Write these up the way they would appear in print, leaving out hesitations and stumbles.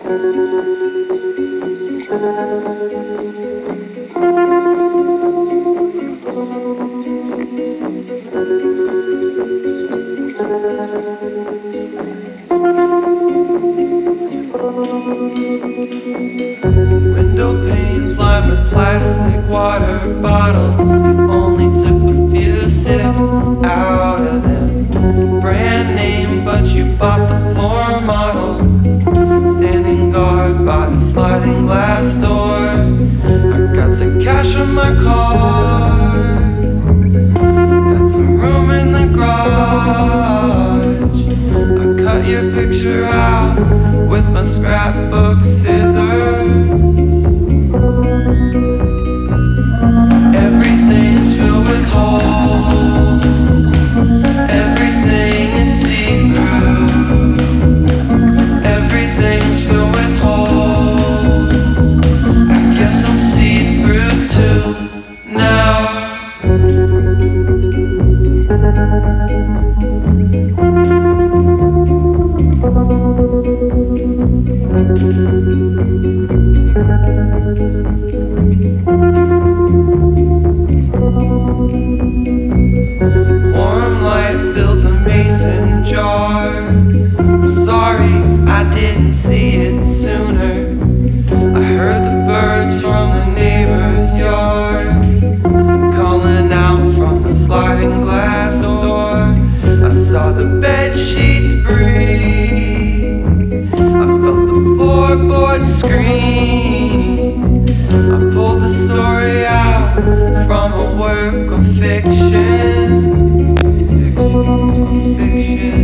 Window panes lined with plastic water bottles. You only took a few sips out of them. Brand name, but you bought the floor model. Standing guard by the sliding glass door. I got the cash in my car. Got some room in the garage. I cut your picture out with my scrapbook scissors. Everything's filled with holes. Everything is see-through. Everything's filled with holes. I guess I'm see-through too now. Warm light fills a mason jar. I'm sorry I didn't see it sooner. I heard the birds from the neighbor's yard calling out from the sliding glass door. I saw the bed sheets breathe. I felt the floorboards scream. I pulled the story out from a work of fiction. Fiction.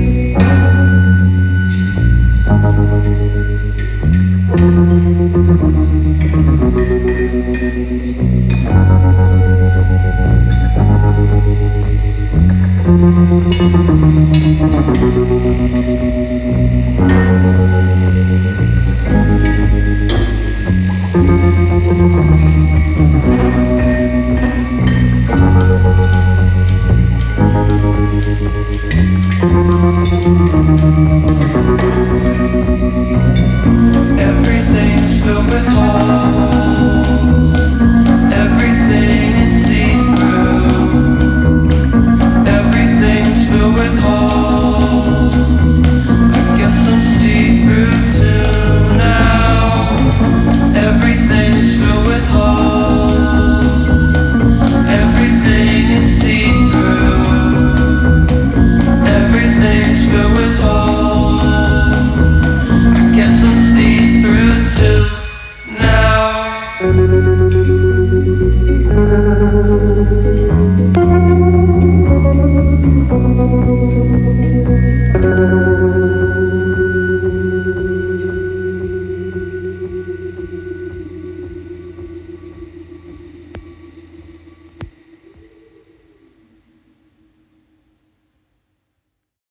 Everything's filled with holes. Everything is see-through. Everything's filled with holes. I guess I'm see-through too now. Everything's filled with holes. Everything is see-through. Everything's filled with holes. I guess I'm see-through too now.